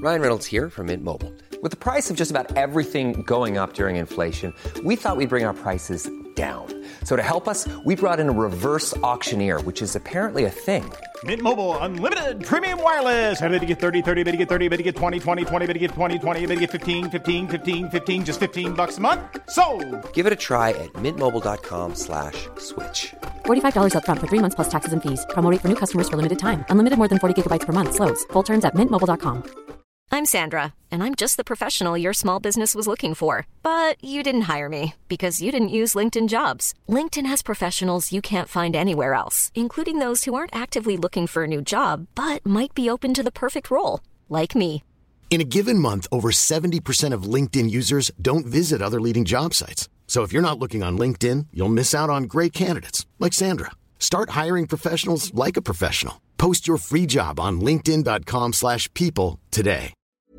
Ryan Reynolds here from Mint Mobile. With the price of just about everything going up during inflation, we thought we'd bring our prices down. So to help us, we brought in a reverse auctioneer, which is apparently a thing. Mint Mobile Unlimited Premium Wireless. How to get 30, 30, bit to get 30, bit to get 20, 20, 20, bit to get 20, 20, bit to get 15, 15, 15, 15, just $15 a month? Sold! Give it a try at mintmobile.com/switch. $45 up front for 3 months plus taxes and fees. Promo rate for new customers for limited time. Unlimited more than 40 gigabytes per month. Slows full terms at mintmobile.com. I'm Sandra, and I'm just the professional your small business was looking for. But you didn't hire me because you didn't use LinkedIn Jobs. LinkedIn has professionals you can't find anywhere else, including those who aren't actively looking for a new job, but might be open to the perfect role, like me. In a given month, over 70% of LinkedIn users don't visit other leading job sites. So if you're not looking on LinkedIn, you'll miss out on great candidates like Sandra. Start hiring professionals like a professional. Post your free job on linkedin.com/people today.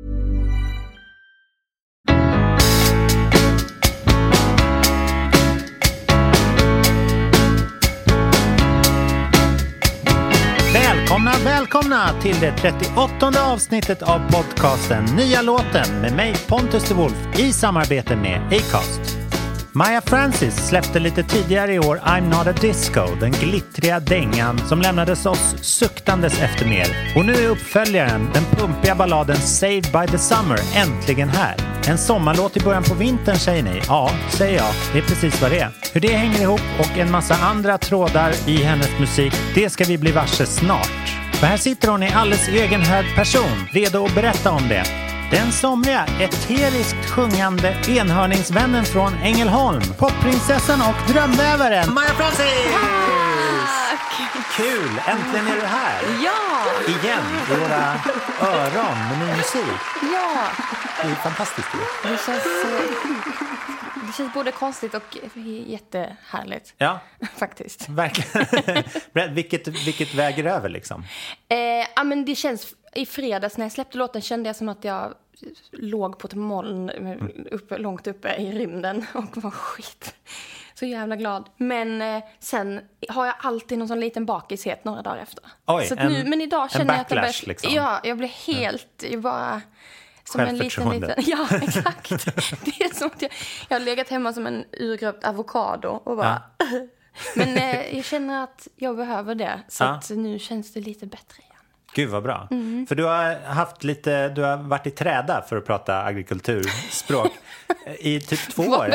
Välkomna till det 38:e avsnittet av podcasten Nya låten med mig Pontus de Wolf i samarbete med Acast. Maya Francis släppte lite tidigare i år I'm Not a Disco, den glittriga dängan som lämnades oss suktandes efter mer. Och nu är uppföljaren, den pumpiga balladen Saved by the Summer, äntligen här. En sommarlåt i början på vintern, säger ni? Ja, säger jag. Det är precis vad det är. Hur det hänger ihop och en massa andra trådar i hennes musik, det ska vi bli varse snart. För här sitter hon i alldeles egen hög person, redo att berätta om det. Den somriga, eteriskt sjungande enhörningsvännen från Ängelholm, popprinsessan och drömvävaren Maya Francis! Kul, äntligen är du här. Ja! Igen, i våra öron med ny musik. Ja! Det är fantastiskt. Det känns både konstigt och jättehärligt. Ja. Faktiskt. Verkligen. Vilket väger över liksom? Ja, men det känns... I fredags när jag släppte låten kände jag som att jag låg på ett moln långt uppe i rymden och var skit. Så jävla glad. Men sen har jag alltid någon sån liten bakishet några dagar efter. Oj, så men idag känner jag att jag liksom. Ja, jag blir helt... Jag bara... Som en liten... Ja, exakt. Det är som att jag har legat hemma som en urgröpt avokado och bara... Ja. Men jag känner att jag behöver det. Så att nu känns det lite bättre igen. Gud vad bra. För du har varit i träda, för att prata agrikulturspråk, i typ 2 år.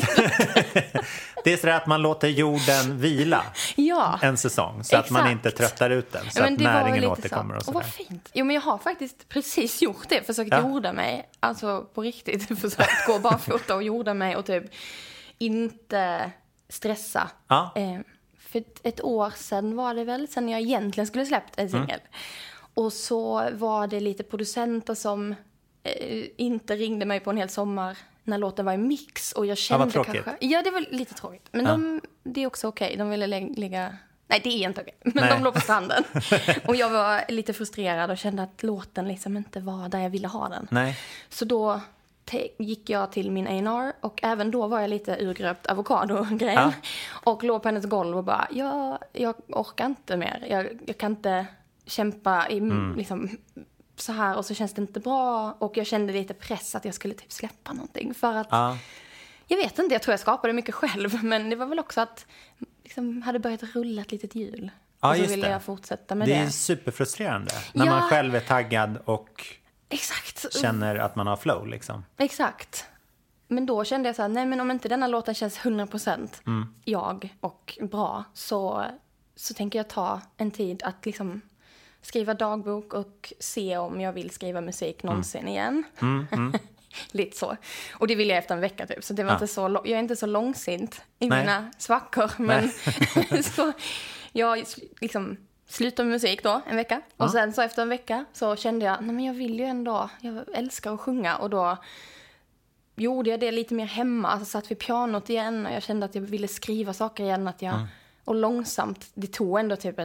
Det är så att man låter jorden vila en säsong. Så att man inte tröttar ut den. Så att näringen återkommer och så. Och vad fint. Jo, men jag har faktiskt precis gjort det. Försökt jorda mig. Alltså på riktigt. Försökt gå barfota och jorda mig. Och typ inte stressa. För ett år sedan var det väl. Sen jag egentligen skulle släppt en singel. Och så var det lite producenter som inte ringde mig på en hel sommar när låten var i mix. Och jag kände kanske... Ja, det var lite tråkigt. Men det är också okej. De ville lägga... Nej, det är inte okej. Men de låg på stranden. Och jag var lite frustrerad och kände att låten liksom inte var där jag ville ha den. Nej. Så då gick jag till min A&R och även då var jag lite urgröpt avokado-grejen. Och låg på hennes golv och bara, jag orkar inte mer. Jag kan inte kämpa i liksom, så här, och så känns det inte bra. Och jag kände lite press att jag skulle typ släppa någonting. För att, jag vet inte, jag tror jag skapade mycket själv. Men det var väl också att liksom, hade börjat rulla ett litet hjul. Och så ville jag fortsätta med det. Det är superfrustrerande när man själv är taggad och... Exakt. Känner att man har flow liksom. Exakt. Men då kände jag så här, nej men om inte denna låten känns 100% jag och bra så tänker jag ta en tid att liksom skriva dagbok och se om jag vill skriva musik någonsin igen. Lite så. Och det vill jag efter en vecka typ. Så det var inte så, jag är inte så långsint i mina svackor. Men så jag liksom... slutade med musik då, en vecka. Och sen så efter en vecka så kände jag, nej men jag vill ju ändå, jag älskar att sjunga. Och då gjorde jag det lite mer hemma. Alltså satt vid pianot igen och jag kände att jag ville skriva saker igen. Att jag, och långsamt, det tog ändå typ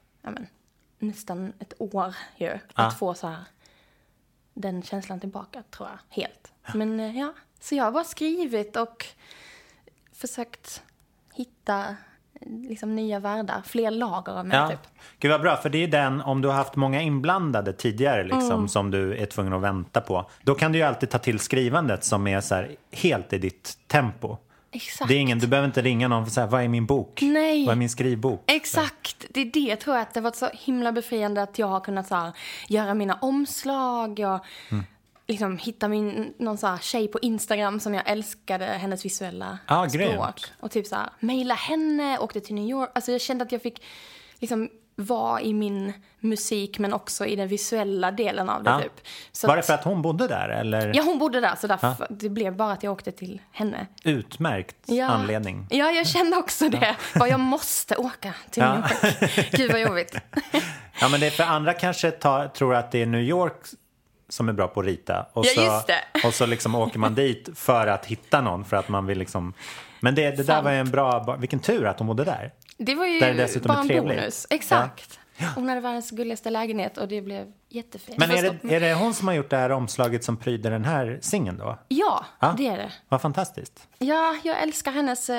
nästan ett år ju. Att få så här, den känslan tillbaka tror jag, helt. Men så jag har bara skrivit och försökt hitta liksom nya världar, fler lager av mig typ. Gud vad bra, för det är den, om du har haft många inblandade tidigare liksom, som du är tvungen att vänta på, då kan du ju alltid ta till skrivandet som är så här, helt i ditt tempo. Exakt. Det är ingen, du behöver inte ringa någon för så här, vad är min bok? Nej. Vad är min skrivbok? Exakt, det är det, tror jag, att det var så himla befriande att jag har kunnat så här, göra mina omslag. Jag liksom hitta någon så här tjej på Instagram som jag älskade hennes visuella språk. Grymt. Och typ så här, mejla henne, åkte till New York. Alltså jag kände att jag fick liksom vara i min musik men också i den visuella delen av det typ. Så var det för att hon bodde där? Eller? Ja, hon bodde där, så därför det blev bara att jag åkte till henne. Utmärkt anledning. Ja, jag kände också det. Jag måste åka till New York. Gud vad jobbigt. Ja, men det är för andra kanske tror att det är New York som är bra på att rita. Och just det. Och så liksom åker man dit för att hitta någon, för att man vill liksom... Men det där var ju en bra... Vilken tur att hon bodde där. Det var ju bara en bonus. Exakt. Ja. Hon hade världens gulligaste lägenhet och det blev jättefint. Men är det hon som har gjort det här omslaget som pryder den här singeln då? Ja, det är det. Vad fantastiskt. Ja, jag älskar hennes...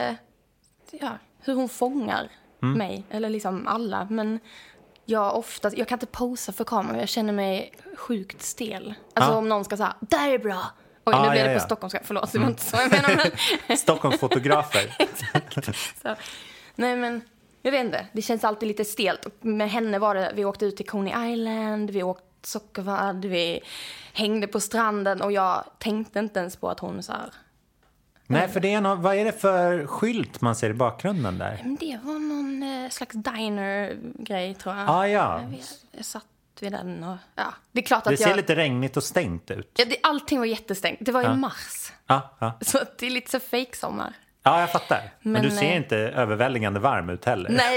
hur hon fångar mig. Eller liksom alla. Men jag kan inte posa för kameran. Jag känner mig sjukt stel. Alltså om någon ska säga, där är bra. Oj, nu blir det på Stockholmska. Förlåt, det var inte så jag menar. Men... Stockholmsfotografer. Exakt. Så. Nej, men jag vet inte. Det känns alltid lite stelt. Och med henne var det, vi åkte ut till Coney Island. Vi åkte sockervadd. Vi hängde på stranden. Och jag tänkte inte ens på att hon så här... Nej, för det är vad är det för skylt man ser i bakgrunden där? Det var någon slags diner-grej, tror jag. Ja. Jag satt vid den och... Ja, det är klart att det ser lite regnigt och stängt ut. Ja, allting var jättestängt. Det var i mars. Ja. Så det är lite så fake-sommar. Ja, jag fattar. Men du ser inte överväldigande varm ut heller. Nej,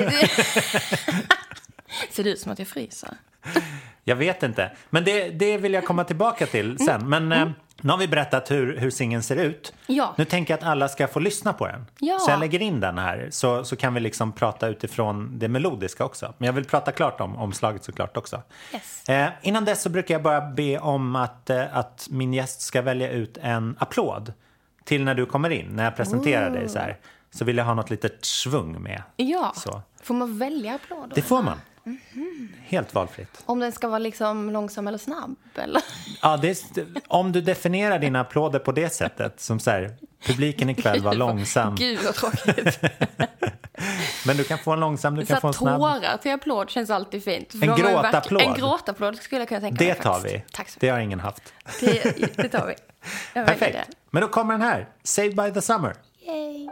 ser det ut som att jag fryser? Jag vet inte. Men det vill jag komma tillbaka till sen. Men nu har vi berättat hur singeln ser ut. Ja. Nu tänker jag att alla ska få lyssna på den. Ja. Så jag lägger in den här. Så kan vi liksom prata utifrån det melodiska också. Men jag vill prata klart om omslaget såklart också. Yes. Innan dess så brukar jag bara be om att min gäst ska välja ut en applåd till när du kommer in. När jag presenterar dig så här. Så vill jag ha något litet svung med. Ja, så. Får man välja applåder? Det får man. Helt valfritt. Om den ska vara liksom långsam eller snabb, eller? Ja, om du definierar dina applåder på det sättet, som så här, publiken ikväll var långsam. Gud vad tråkigt. Men du kan få en långsam, du kan få en snabb. Tårar till applåd känns alltid fint. En gråtapplåd. En gråtapplåd skulle jag kunna tänka mig. Det tar vi. Tack så mycket. Det har ingen haft. Det tar vi. Perfekt. Men då kommer den här. Saved by the Summer. Yay.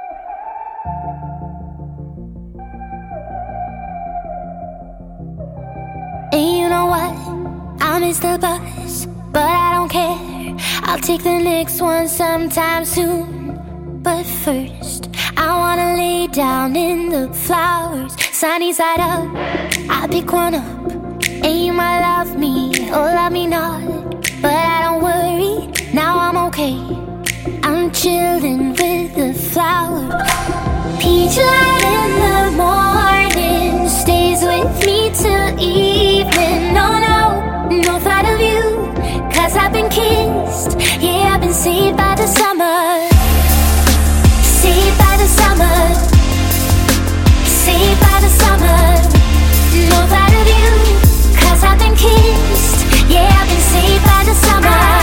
And you know what? I missed the bus, but I don't care. I'll take the next one sometime soon. But first, I wanna lay down in the flowers, sunny side up. I pick one up, and you might love me or love me not. But I don't worry, now I'm okay. I'm chilling with the flowers. Peach light in the morning stays with me till evening. No thought of you, 'cause I've been kissed. Yeah, I've been saved by the summer. Saved by the summer. Saved by the summer. No thought of you, 'cause I've been kissed. Yeah, I've been saved by the summer.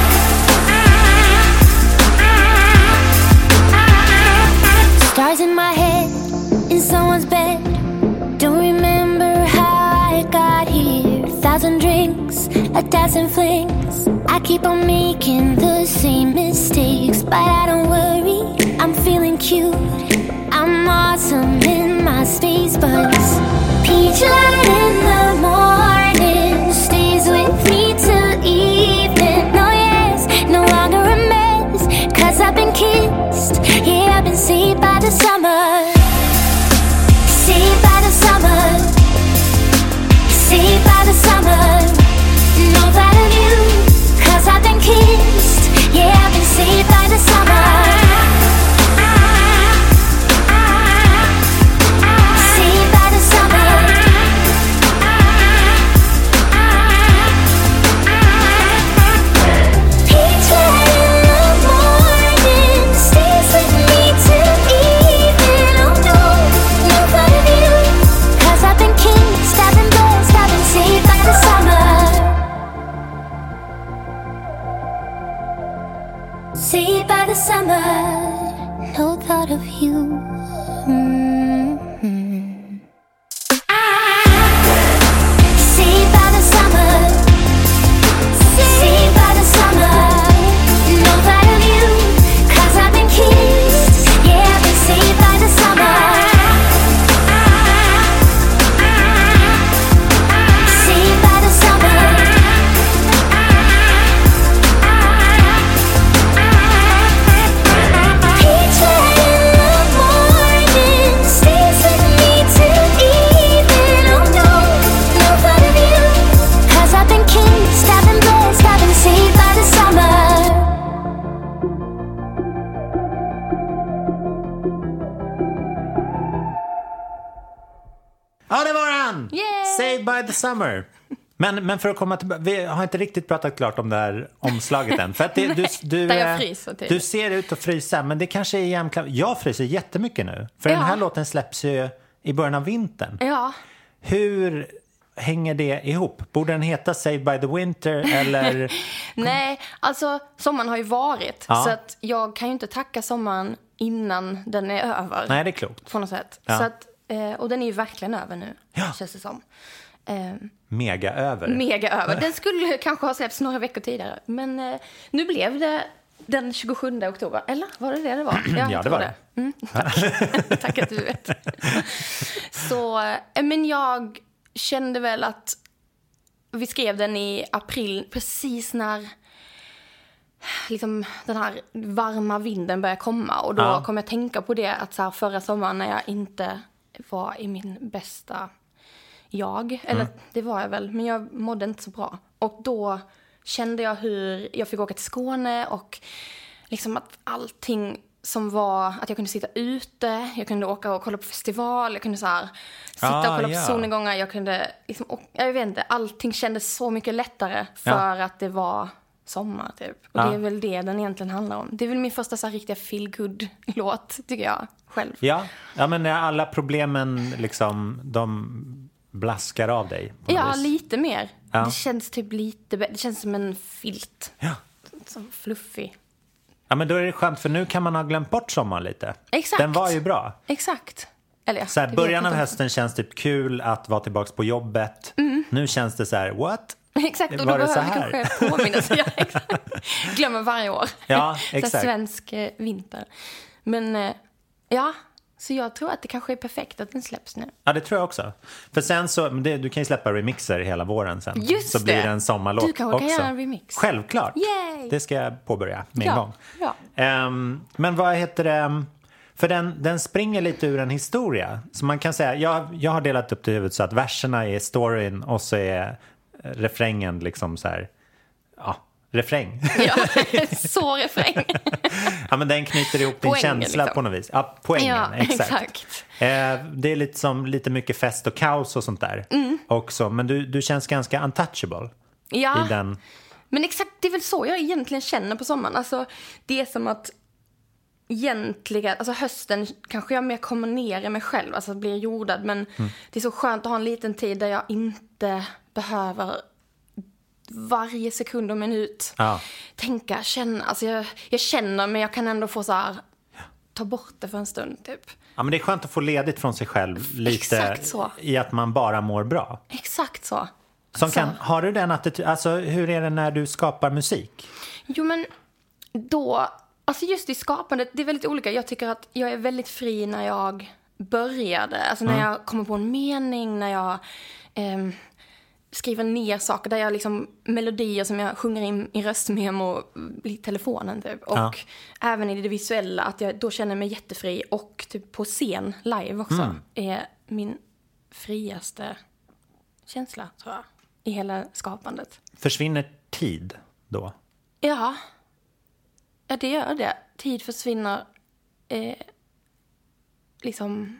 Stars in my head, in someone's bed. Don't remember how I got here. 1,000 drinks, 1,000 flings. I keep on making the same mistakes, but I don't worry, I'm feeling cute. I'm awesome in my space buzz. Peach light in the morning stays with me till evening. No, yes, no longer a mess, 'cause I've been kissed. Yeah, I've been saved by the summer. Saved by the summer. Saved by the summer. No thought of you, 'cause I've been kissed. Yeah, I've been saved by the summer. Saved by the summer. Saved by the summer, no thought of you. Saved by the summer, saved by the summer, no thought of you. 'Cause I've been kissed, yeah, been saved by the summer. Saved by the summer. Peach in the morning stays with me till evening. Oh no, no thought of you. 'Cause I've been kissed, I've been blessed, I've been saved by the summer. Ja, det var han! Yay! Saved by the summer. Men för att komma tillbaka, vi har inte riktigt pratat klart om det här omslaget än. För att du, Där jag fryser till. Du ser ut att frysa, men det kanske är jämklart. Jag fryser jättemycket nu. För den här låten släpps ju i början av vintern. Ja. Hur hänger det ihop? Borde den heta Saved by the Winter eller... Nej, alltså sommaren har ju varit. Ja. Så att jag kan ju inte tacka sommaren innan den är över. Nej, det är klokt. På något sätt. Ja. Så att, och den är ju verkligen över nu, Ja. känns det som. Mega över. Mega över. Den skulle kanske ha släppts några veckor tidigare. Men nu blev det den 27 oktober. Eller var det var? Ja, det var det. Tack. Tack att du vet. Så, men jag kände väl att vi skrev den i april, precis när liksom den här varma vinden började komma. Och då kom jag tänka på det att så här, förra sommaren när jag inte var i min bästa jag, eller det var jag väl, men jag mådde inte så bra. Och då kände jag hur jag fick åka till Skåne och liksom att allting som var, att jag kunde sitta ute, jag kunde åka och kolla på festival, jag kunde så här sitta och kolla på solnedgångar, jag kunde liksom, och, jag vet inte, allting kändes så mycket lättare för att det var sommar typ. Och det är väl det den egentligen handlar om. Det är väl min första så här riktiga feel-good-låt, tycker jag själv. Ja, men alla problemen liksom, de blaskar av dig. Ja, lite mer. Ja. Det känns typ lite, det känns som en filt. Ja. Som fluffig. Ja, men då är det skönt för nu kan man ha glömt bort sommaren lite. Exakt. Den var ju bra. Exakt. Eller ja, Så här, det början vet av jag hösten känns typ kul att vara tillbaka på jobbet. Nu känns det så här, what? Exakt, och Var då det så behöver här? kanske påminnelse. Ja, exakt. Glömmer varje år. Ja, Så exakt. svensk vinter. Men ja, så jag tror att det kanske är perfekt att den släpps nu. Ja, det tror jag också. För sen så, du kan ju släppa remixer hela våren sen. Just så blir det. det en sommarlåt Du kanske också. kan göra en remix. Självklart. Yay! Det ska jag påbörja med en gång. Ja. Men vad heter det? För den springer lite ur en historia. Så man kan säga, jag har delat upp det i huvudet så att verserna är storyn och så är refrängen liksom så här, refräng. Ja, så refräng. Ja, men den knyter ihop din Poängen, känsla liksom. på något vis. Ja, poängen, Ja, exakt. Det är lite mycket fest och kaos och sånt där också. Men du känns ganska untouchable i den. Men exakt, det är väl så jag egentligen känner på sommaren. Alltså, det är som att egentligen, alltså hösten kanske jag mer kommer ner i mig själv, alltså blir jordad. Men det är så skönt att ha en liten tid där jag inte behöver varje sekund och minut tänka, känna. Alltså jag känner, men jag kan ändå få så här ta bort det för en stund typ. Ja, men det är skönt att få ledigt från sig själv lite. Exakt så. I att man bara mår bra. Exakt så. Har du den attityd, alltså hur är det när du skapar musik? Jo, men då, alltså just i skapandet, det är väldigt olika. Jag tycker att jag är väldigt fri när jag började. Alltså när jag kommer på en mening, när jag skriver ner saker där jag liksom, melodier som jag sjunger in i röstmemo i telefonen typ. Och även i det visuella, att jag då känner mig jättefri. Och typ på scen, live också, är min friaste känsla, tror jag, i hela skapandet. Försvinner tid då? Ja, det gör det. Tid försvinner. Liksom,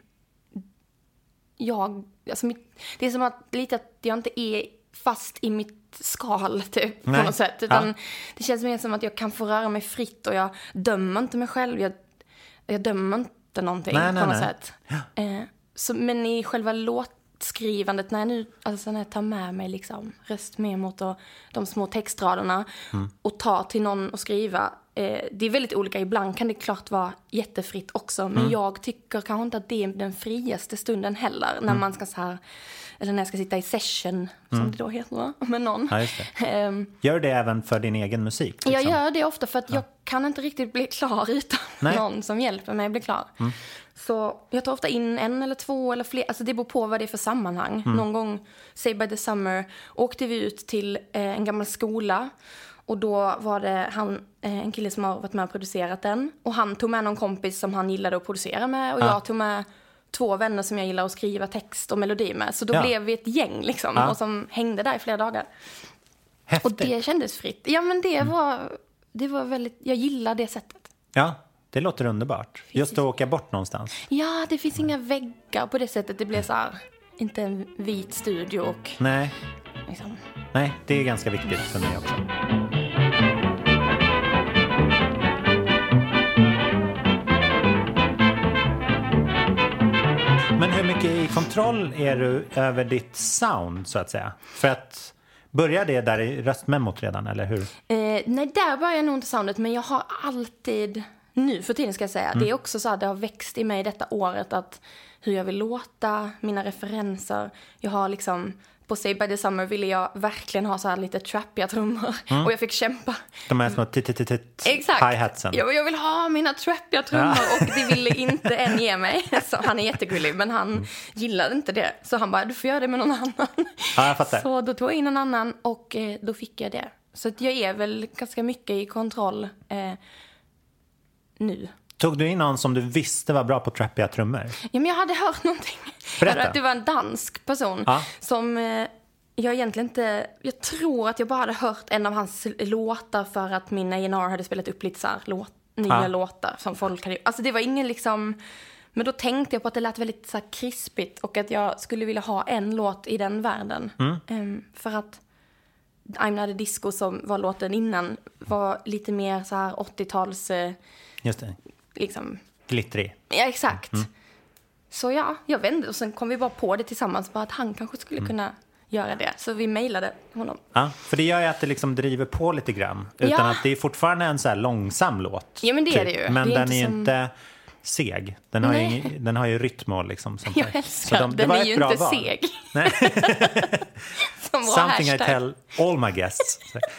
det är som att lite att jag inte är fast i mitt skal typ, på något sätt. Utan det känns mer som att jag kan få röra mig fritt och jag dömer inte mig själv. Jag dömer inte någonting på något sätt. Ja. Men i själva låtskrivandet, när jag tar med mig liksom röstmemot och de små textraderna och tar till någon och skriva, det är väldigt olika. Ibland kan det klart vara jättefritt också. Men jag tycker kanske inte att det är den friaste stunden heller. När man ska så här, eller när jag ska sitta i session, som det då heter, med någon. Ja, just det. Gör det även för din egen musik? Liksom? Jag gör det ofta för att jag kan inte riktigt bli klar utan någon som hjälper mig att bli klar. Så jag tar ofta in 1 eller 2 eller fler. Alltså det beror på vad det är för sammanhang. Någon gång, say by the summer, åkte vi ut till en gammal skola. Och då var det en kille som har varit med och producerat den. Och han tog med någon kompis som han gillade att producera med. Och jag tog med 2 vänner som jag gillar att skriva text och melodi med. Så då blev vi ett gäng liksom. Och som hängde där i flera dagar. Häftigt. Och det kändes fritt. Ja, men det var väldigt... Jag gillar det sättet. Ja, det låter underbart. Just att åka bort någonstans. Ja, det finns inga väggar på det sättet. Det blir så här... Inte en vit studio och... Nej. Liksom. Nej, det är ganska viktigt för mig också. Men hur mycket i kontroll är du över ditt sound, så att säga? För att börjar det där i röstmemot redan, eller hur? Nej, där börjar jag nog inte soundet, men jag har alltid, nu för tiden ska jag säga, det är också så att det har växt i mig detta året att hur jag vill låta, mina referenser. Jag har liksom... På Say by the Summer ville jag verkligen ha så här lite trappiga trummor. Och jag fick kämpa. De är små hi-hatsen. Jag vill ha mina trappiga trummor. Och det ville inte en ge mig. Så han är jättegullig, men han gillade inte det. Så han bara, du får göra det med någon annan. Ja, jag fattar. Så då tog jag in en annan och då fick jag det. Så att jag är väl ganska mycket i kontroll nu. Tog du in någon som du visste var bra på trappiga trummor? Ja, men jag hade hört någonting. Berätta. Det var en dansk person som jag egentligen inte... Jag tror att jag bara hade hört en av hans låtar för att min A&R hade spelat upp lite så här nya låtar som folk hade... Alltså det var ingen liksom... Men då tänkte jag på att det lät väldigt så här krispigt och att jag skulle vilja ha en låt i den världen. För att I'm Not a Disco, som var låten innan, var lite mer så här 80-tals... Just det. Liksom... Glittrig. Ja, exakt. Så ja, jag vände och sen kom vi bara på det tillsammans, bara att han kanske skulle kunna göra det. Så vi mejlade honom. Ja, för det gör ju att det liksom driver på lite grann. Utan att det är fortfarande en så här långsam låt. Ja, men det är det ju. Men det är den är ju inte seg. Den har ju rytm och liksom sånt där. Jag älskar den är ju inte seg. Nej. Something hashtag. I tell all my guests.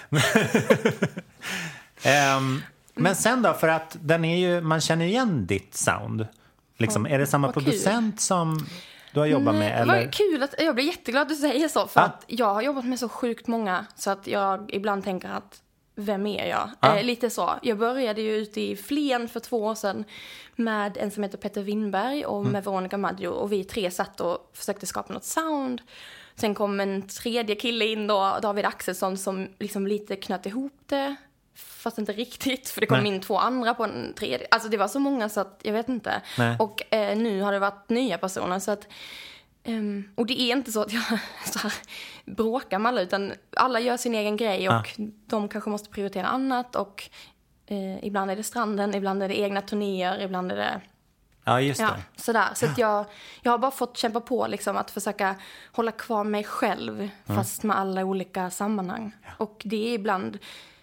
Men sen då, för att den är ju, man känner igen ditt sound. Liksom, är det samma producent som du har jobbat med? Eller? Vad kul att jag blir jätteglad att du säger så. För att jag har jobbat med så sjukt många. Så att jag ibland tänker att vem är jag? Lite så. Jag började ju ute i Flen för 2 år sedan med en som heter Petter Winberg och med Veronica Maggio. Och vi 3 satt och försökte skapa något sound. Sen kom en 3:e kille in då, David Axelsson, som liksom lite knöt ihop det. Fast inte riktigt, för det kom in 2 andra på en 3:e. Alltså det var så många så att jag vet inte. Och nu har det varit nya personer så att... och det är inte så att jag så här, bråkar med alla, utan alla gör sin egen grej och de kanske måste prioritera annat. Och ibland är det stranden, ibland är det egna turnéer, ibland är det... Ja, just det. Sådär. Så att jag har bara fått kämpa på liksom, att försöka hålla kvar mig själv fast med alla olika sammanhang. Och det är ibland...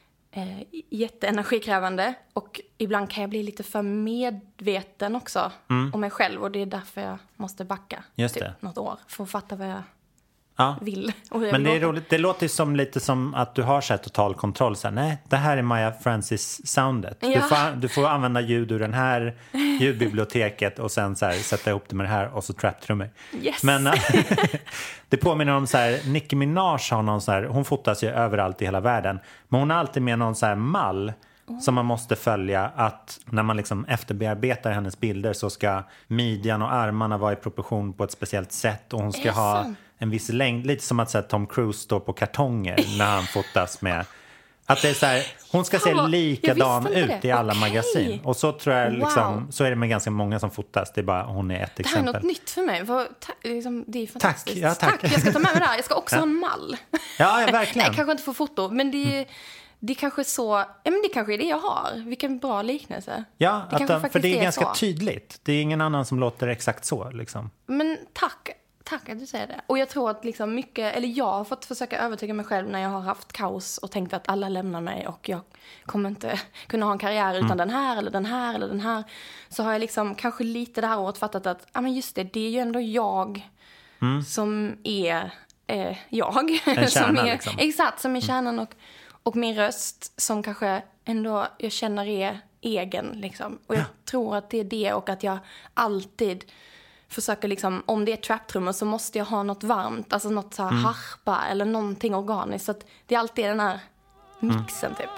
jätteenergikrävande och ibland kan jag bli lite för medveten också om mig själv, och det är därför jag måste backa något år för att fatta vad jag vill och hur jag men vill det är roligt, det låter som lite som att du har så här total kontroll så här, nej, det här är Maya Francis soundet. Du får använda ljud ur den här ljudbiblioteket och sen så här, sätta ihop det med det här och så trap-trummor. Yes. Men det påminner om så här, Nicki Minaj har någon så här, hon fotas ju överallt i hela världen, men hon har alltid med någon så här mall som man måste följa, att när man liksom efterbearbetar hennes bilder så ska midjan och armarna vara i proportion på ett speciellt sätt, och hon ska ha en viss längd, lite som att så här, Tom Cruise står på kartonger när han fotas med, att det är så här, hon ska se likadan ut i alla magasin, och så tror jag liksom, så är det med ganska många som fotas, det är bara, hon är ett exempel. Det här är något nytt för mig, liksom, det är fantastiskt. Tack. Jag ska ta med mig det här, jag ska också ha en mall. Ja, verkligen. Nej, kanske inte få foto, men det är kanske så... Ja, men det kanske är det jag har. Vilken bra liknelse. Ja, för det är ganska tydligt. Det är ingen annan som låter exakt så, liksom. Men tack tack att du säger det. Och jag tror att liksom mycket, eller jag har fått försöka övertyga mig själv när jag har haft kaos och tänkt att alla lämnar mig och jag kommer inte kunna ha en karriär utan den här eller den här eller den här. Så har jag liksom kanske lite det här året fattat att, ja men just det är ju ändå jag som är jag. En kärna, som är, liksom. Exakt, som är kärnan och min röst som kanske ändå jag känner är egen liksom. Och jag tror att det är det och att jag alltid försöker liksom, om det är traptrummor så måste jag ha något varmt, alltså något så här harpa eller någonting organiskt. Så att det är alltid den här mixen typ.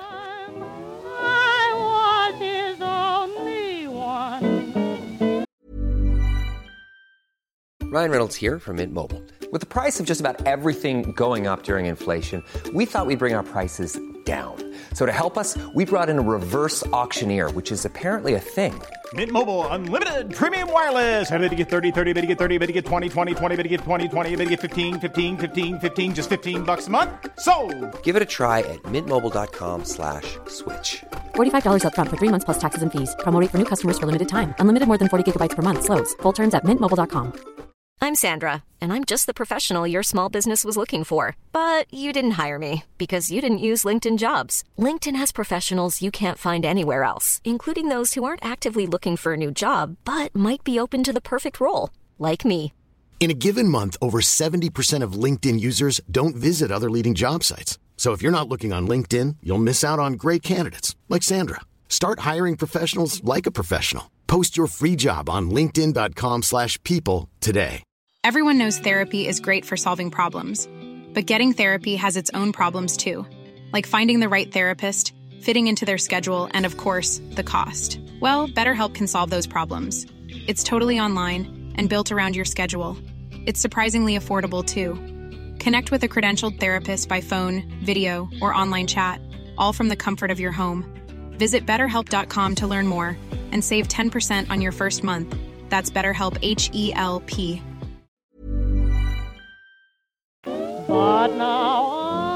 Ryan Reynolds here from Mint Mobile. With the price of just about everything going up during inflation, we thought we'd bring our prices down. So to help us, we brought in a reverse auctioneer, which is apparently a thing. Mint Mobile Unlimited Premium Wireless. How to get 30, 30, bit to get 30, bit to get 20, 20, 20, bit to get 20, 20, bit to get 15, 15, 15, 15, just $15 a month? Sold! Give it a try at mintmobile.com/switch. $45 up front for 3 months plus taxes and fees. Promo rate for new customers for limited time. Unlimited more than 40 gigabytes per month. Slows full terms at mintmobile.com. I'm Sandra, and I'm just the professional your small business was looking for. But you didn't hire me because you didn't use LinkedIn Jobs. LinkedIn has professionals you can't find anywhere else, including those who aren't actively looking for a new job, but might be open to the perfect role, like me. In a given month, over 70% of LinkedIn users don't visit other leading job sites. So if you're not looking on LinkedIn, you'll miss out on great candidates like Sandra. Start hiring professionals like a professional. Post your free job on linkedin.com/people today. Everyone knows therapy is great for solving problems, but getting therapy has its own problems too, like finding the right therapist, fitting into their schedule, and of course, the cost. Well, BetterHelp can solve those problems. It's totally online and built around your schedule. It's surprisingly affordable too. Connect with a credentialed therapist by phone, video, or online chat, all from the comfort of your home. Visit BetterHelp.com to learn more and save 10% on your first month. That's BetterHelp, H-E-L-P. But now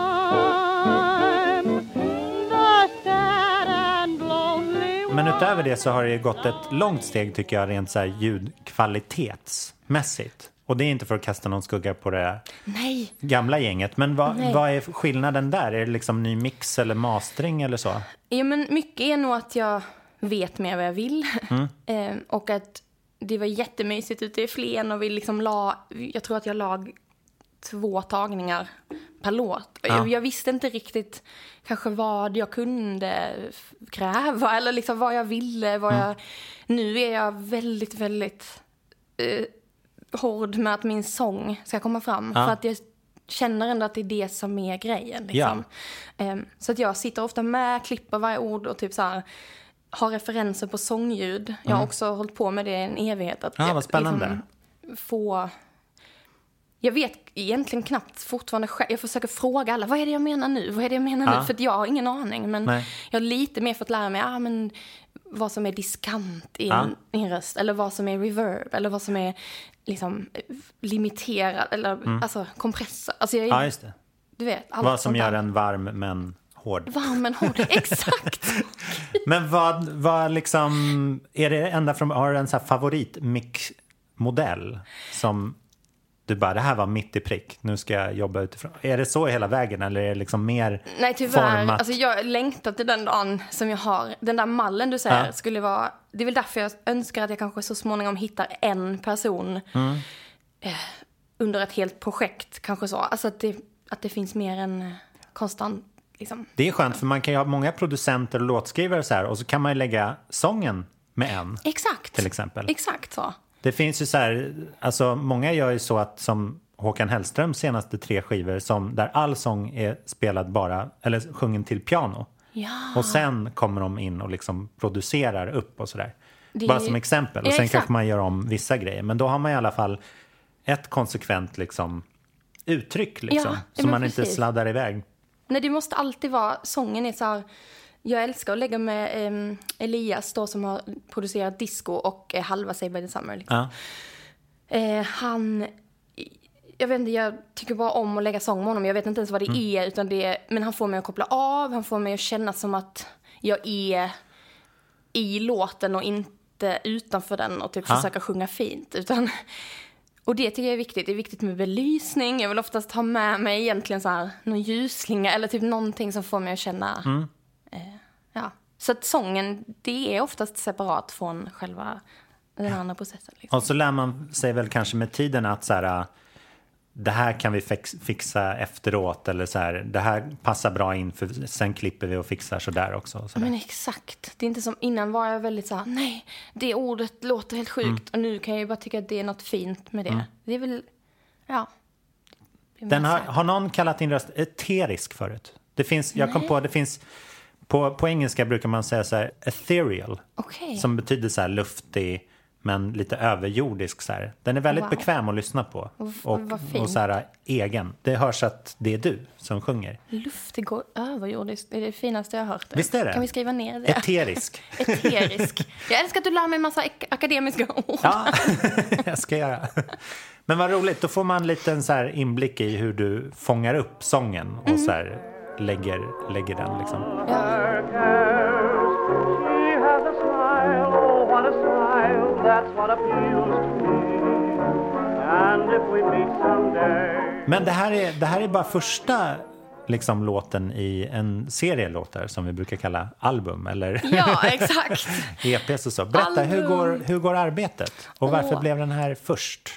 I'm the sad and lonely one. Men utöver det så har det gått ett långt steg tycker jag rent så här ljudkvalitetsmässigt. Och det är inte för att kasta någon skugga på det gamla gänget. Men vad är skillnaden där? Är det liksom ny mix eller mastering eller så? Ja, men mycket är nog att jag vet mer vad jag vill. Och att det var jättemysigt ute i Flen och vi liksom jag tror att jag lag 2 tagningar per låt. Ja. Jag visste inte riktigt kanske vad jag kunde kräva eller liksom vad jag ville. Nu är jag väldigt, väldigt hård med att min sång ska komma fram. För att jag känner ändå att det är det som är grejen. Liksom. Så att jag sitter ofta med, klipper varje ord och typ så här, har referenser på sångljud. Jag har också hållit på med det en evighet. Att vad spännande. Liksom jag vet egentligen knappt fortfarande själv. Jag försöker fråga alla, vad är det jag menar nu? Vad är det jag menar nu? För att jag har ingen aning. Men jag har lite mer fått lära mig men vad som är diskant i en röst. Eller vad som är reverb. Eller vad som är liksom limiterad. Eller alltså kompressor. Alltså just det. Du vet. Vad som gör en varm men hård. Varm men hård, exakt. Men vad liksom, är det ända från, har du en så här favoritmixmodell som du bara, det här var mitt i prick, nu ska jag jobba utifrån. Är det så hela vägen eller är det liksom mer Nej, tyvärr. format? Alltså jag längtar till den dagen som jag har. Den där mallen du säger skulle vara, det är väl därför jag önskar att jag kanske så småningom hittar en person under ett helt projekt kanske så. Alltså att det finns mer än konstant liksom. Det är skönt för man kan ju ha många producenter och låtskrivare så här, och så kan man ju lägga sången med en. Exakt. Till exempel. Exakt så. Det finns ju så här, alltså många gör ju så att som Håkan Hellströms senaste 3 skivor som där all sång är spelad bara, eller sjungen till piano. Ja. Och sen kommer de in och liksom producerar upp och sådär. Bara som exempel. Och sen kanske man gör om vissa grejer. Men då har man i alla fall ett konsekvent liksom uttryck liksom. Så man inte sladdar iväg. Nej, det måste alltid vara, sången är så här. Jag älskar att lägga med Elias då, som har producerat disco och halva Say by the Summer. Liksom. Jag vet inte, jag tycker bara om att lägga sång med honom. Jag vet inte ens vad det är, utan men han får mig att koppla av. Han får mig att känna som att jag är i låten och inte utanför den och typ försöka sjunga fint. Och det tycker jag är viktigt. Det är viktigt med belysning. Jag vill oftast ha med mig egentligen så här någon ljusslinga eller typ någonting som får mig att känna... ja. Så att sången, det är oftast separat från själva den andra processen. Liksom. Och så lär man sig väl kanske med tiden att så här, det här kan vi fixa efteråt. Eller så här, det här passar bra in för sen klipper vi och fixar så där också. Så men exakt. Det är inte som innan var jag väldigt så här, nej, det ordet låter helt sjukt. Och nu kan jag ju bara tycka att det är något fint med det. Det är väl, ja. Den har någon kallat din röst eterisk förut? Det finns, jag kom på, det finns... På engelska brukar man säga så här ethereal. Okay. Som betyder så här luftig men lite överjordisk så här. Den är väldigt bekväm att lyssna på. Och så här egen. Det hörs att det är du som sjunger. Luftig och överjordisk. Det är det finaste jag har hört. Visst är det? Kan vi skriva ner det? Eterisk. Eterisk. Jag älskar att du lär mig en massa akademiska ord. Ja, jag ska göra. Men vad roligt, då får man en liten så här inblick i hur du fångar upp sången och så här lägger den liksom. Ja. Men det här är bara första liksom låten i en serie låtar som vi brukar kalla album eller ja, exakt. EPs och så. Berätta, hur går arbetet? Och varför blev den här först?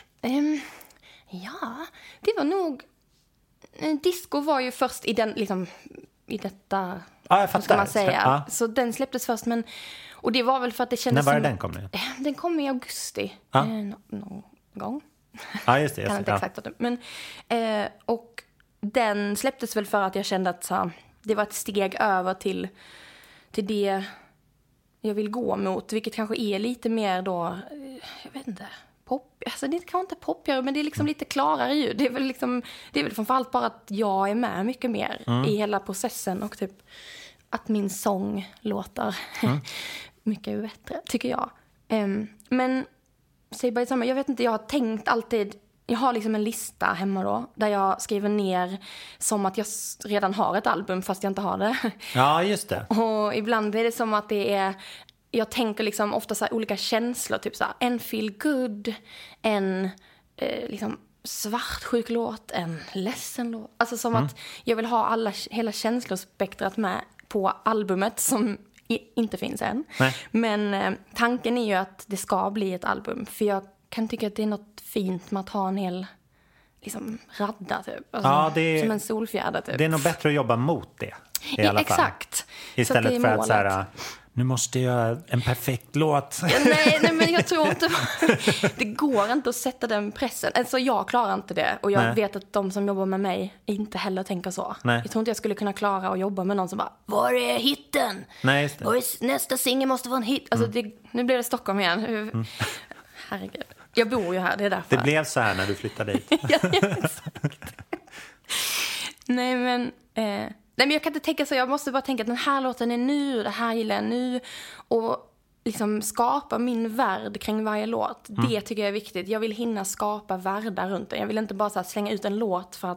Ja, det var nog disco var ju först i den liksom i detta jag fattar. Ska man säga. Så den släpptes först och det var väl för att det kändes när var det den kom nu? Den kom i augusti någon gång. Ja, just det. Kan inte exakt men och den släpptes väl för att jag kände att så, det var ett steg över till det jag vill gå mot, vilket kanske är lite mer då jag vet inte pop, alltså det är kanske inte poppigare men det är liksom lite klarare ljud. Det är väl framförallt bara att jag är med mycket mer i hela processen och typ att min sång låter mycket bättre, tycker jag. Men säg bara samma, jag vet inte, jag har tänkt alltid, jag har liksom en lista hemma då där jag skriver ner som att jag redan har ett album fast jag inte har det. Ja, just det. Och ibland är det som att det är, jag tänker liksom ofta så här olika känslor, typ så här, en feel good, en liksom svartsjuk låt, en ledsen låt. Alltså som att jag vill ha hela känslospektrat med på albumet som inte finns än. Nej. Men tanken är ju att det ska bli ett album. För jag kan tycka att det är något fint med att ha en hel liksom radda typ. Alltså, som en solfjäder typ. Det är nog bättre att jobba mot det i alla fall. Exakt. Istället för att så här, nu måste jag göra en perfekt låt. Nej, men jag tror inte det går inte att sätta den pressen. Alltså jag klarar inte det. Och jag vet att de som jobbar med mig inte heller tänker så. Nej. Jag tror inte jag skulle kunna klara att jobba med någon som bara, var är hitten? Nej, just det. Nästa singel måste vara en hit. Alltså nu blev det Stockholm igen. Herregud. Jag bor ju här, det är därför. Det blev så här när du flyttade dit. ja, exakt. Nej, men jag kan inte tänka så. Jag måste bara tänka att den här låten är nu, det här gillar jag nu. Och liksom skapa min värld kring varje låt. Det tycker jag är viktigt. Jag vill hinna skapa världar runt den. Jag vill inte bara så här slänga ut en låt för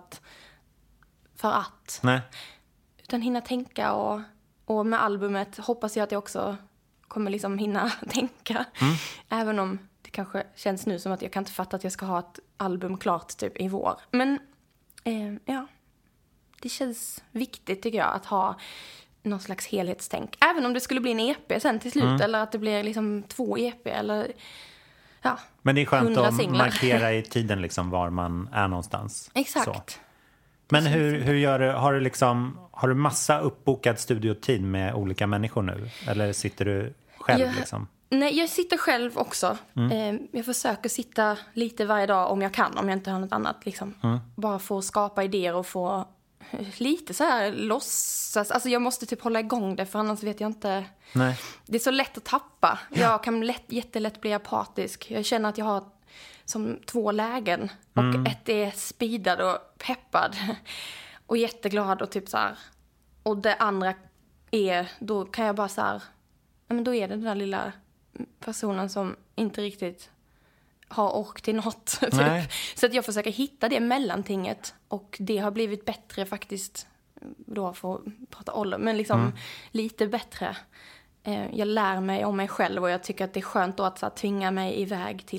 att. Nej. Utan hinna tänka och med albumet hoppas jag att jag också kommer liksom hinna tänka. Även om det kanske känns nu som att jag kan inte fatta att jag ska ha ett album klart typ i vår. Men ja, det känns viktigt tycker jag att ha någon slags helhetstänk. Även om det skulle bli en EP sen till slut eller att det blir liksom 2 EP eller ja. Men det är skönt att markera i tiden liksom var man är någonstans. Exakt. Så. Men hur gör du? Har du massa uppbokad studiotid med olika människor nu? Eller sitter du själv liksom? Nej, jag sitter själv också. Jag försöker sitta lite varje dag om jag kan, om jag inte har något annat. Liksom. Bara få skapa idéer och få lite så här låtsas. Alltså jag måste typ hålla igång det, för annars vet jag inte. Nej. Det är så lätt att tappa. Jag kan jättelätt bli apatisk. Jag känner att jag har som 2 lägen. Och ett är speedad och peppad. Och jätteglad och typ så här. Och det andra är, då kan jag bara så här, men då är det den där lilla personen som inte riktigt har ork till något. Typ. Så att jag försöker hitta det mellantinget. Och det har blivit bättre faktiskt. Då för att prata ålder. Men liksom lite bättre. Jag lär mig om mig själv. Och jag tycker att det är skönt då att så här, tvinga mig iväg till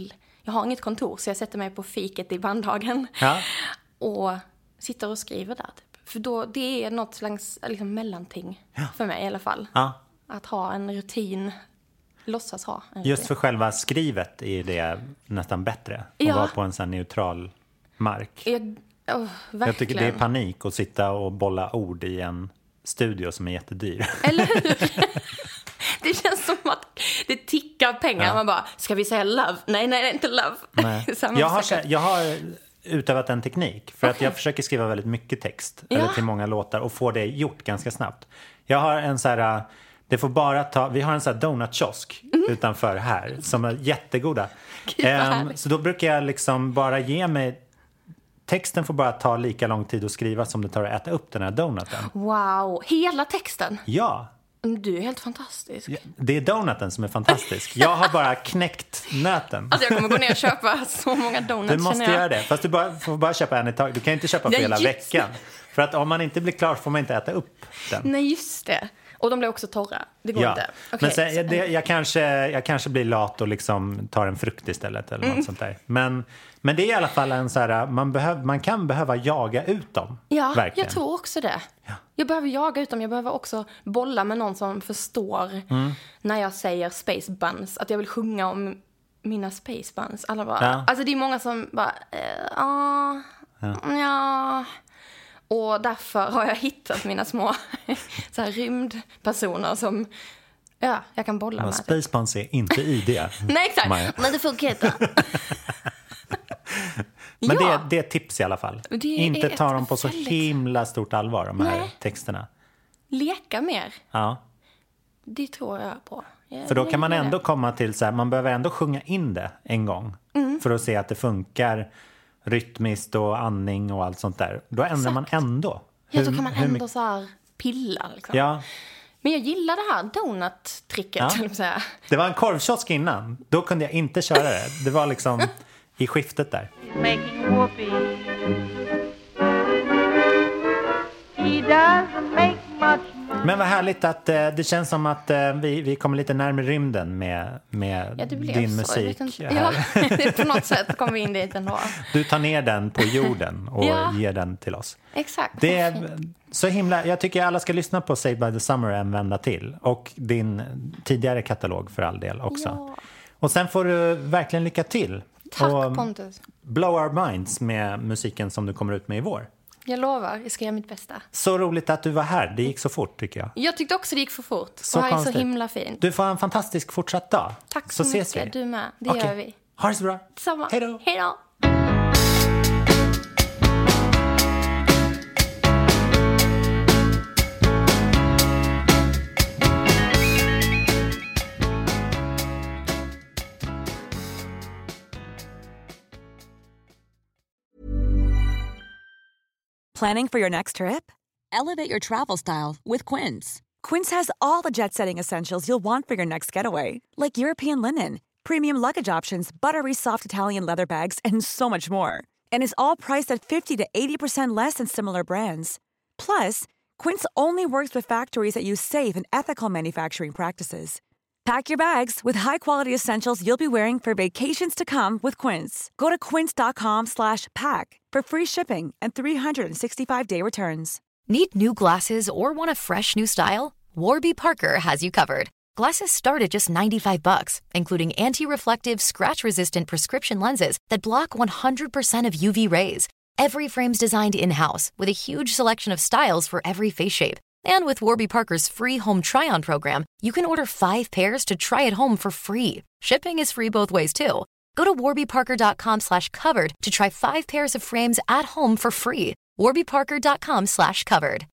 jag har inget kontor så jag sätter mig på fiket i bandhagen. Ja. Och sitter och skriver där typ. För då, det är något slags liksom, mellanting för mig i alla fall. Ja. Att ha en rutin, låtsas ha en rutin. Just för själva skrivet är det nästan bättre. Att vara på en sån neutral mark. Verkligen. Jag tycker det är panik att sitta och bolla ord i en studio som är jättedyr. Eller hur? Det känns som att det tickar pengar. Ja. Man bara, ska vi säga love? Nej, inte love. Nej. Jag har utövat en teknik. För att jag försöker skriva väldigt mycket text. Eller till många låtar. Och få det gjort ganska snabbt. Jag har en så här... Det får bara ta... Vi har en sån här donutkiosk utanför här. Som är jättegoda. Så då brukar jag liksom bara ge mig... Texten får bara ta lika lång tid att skriva som det tar att äta upp den här donuten. Wow, hela texten? Ja. Du är helt fantastisk. Ja, det är donuten som är fantastisk. Jag har bara knäckt nöten. Alltså jag kommer gå ner och köpa så många donuts. Du måste göra det. Fast du får bara köpa en i tag. Du kan inte köpa för hela veckan. För att om man inte blir klar får man inte äta upp den. Nej, just det. Och de blir också torra. Det går inte. Okay, men sen, jag kanske blir lat och liksom tar en frukt istället eller något sånt där. Men det är i alla fall en så här, man kan behöva jaga ut dem. Ja, verkligen. Jag tror också det. Ja. Jag behöver jaga ut dem. Jag behöver också bolla med någon som förstår när jag säger space buns. Att jag vill sjunga om mina space buns. Alla bara, alltså det är många som bara, ja. Och därför har jag hittat mina små så här, rymdpersoner som jag kan bolla med. Space buns är inte i det. Nej, exakt. Men det funkar inte. Men det är ett tips i alla fall. Inte ta dem på så himla stort allvar, de här texterna. Leka mer. Ja. Det tror jag på. För då kan man ändå komma till så här, man behöver ändå sjunga in det en gång. För att se att det funkar rytmiskt och andning och allt sånt där. Då ändrar man ändå. Ja, då kan man ändå så här pilla liksom. Ja. Men jag gillar det här donut-tricket. Ja. Det var en korvkiosk innan. Då kunde jag inte köra det. Det var liksom i skiftet där. Making whoopee. He doesn't make much money. Men vad härligt att det känns som att vi kommer lite närmare rymden med din musik. Ja, på något sätt kommer vi in dit ändå. Du tar ner den på jorden och ger den till oss. Exakt. Det är så himla, jag tycker alla ska lyssna på Saved by the Summer en vända till. Och din tidigare katalog för all del också. Ja. Och sen får du verkligen lycka till. Tack Pontus. Blow our minds med musiken som du kommer ut med i vår. Jag lovar, jag ska göra mitt bästa. Så roligt att du var här. Det gick så fort tycker jag. Jag tyckte också det gick för fort. Så det här är så himla fint. Du får en fantastisk fortsatt dag. Tack så mycket. Ses vi. Du med. Det gör vi. Ha det så bra. Samma. Hej då. Hej då. Planning for your next trip? Elevate your travel style with Quince. Quince has all the jet-setting essentials you'll want for your next getaway, like European linen, premium luggage options, buttery soft Italian leather bags, and so much more. And is all priced at 50 to 80% less than similar brands. Plus, Quince only works with factories that use safe and ethical manufacturing practices. Pack your bags with high-quality essentials you'll be wearing for vacations to come with Quince. Go to quince.com/pack for free shipping and 365-day returns. Need new glasses or want a fresh new style? Warby Parker has you covered. Glasses start at just $95, including anti-reflective, scratch-resistant prescription lenses that block 100% of UV rays. Every frame's designed in-house with a huge selection of styles for every face shape. And with Warby Parker's free home try-on program, you can order 5 pairs to try at home for free. Shipping is free both ways, too. Go to warbyparker.com/covered to try 5 pairs of frames at home for free. warbyparker.com/covered.